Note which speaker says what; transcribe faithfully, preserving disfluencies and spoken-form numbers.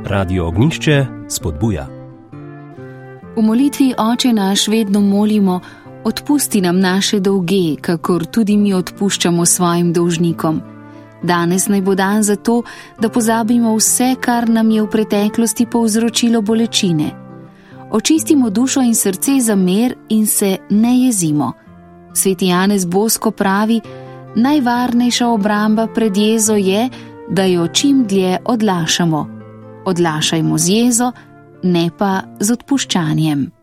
Speaker 1: Radio Ognjišče spodbuja.
Speaker 2: V molitvi Oče naš vedno molimo: odpusti nam naše dolge, kakor tudi mi odpuščamo svojim dolžnikom. Danes naj bo dan za to, da pozabimo vse, kar nam je v preteklosti povzročilo bolečine. Očistimo dušo in srce za mir in se ne jezimo. Sveti Janez Bosko pravi: najvarnejša obramba pred jezo je, da jo čim dlje odlašamo. Odlašajmo z jezo, ne pa z odpuščanjem.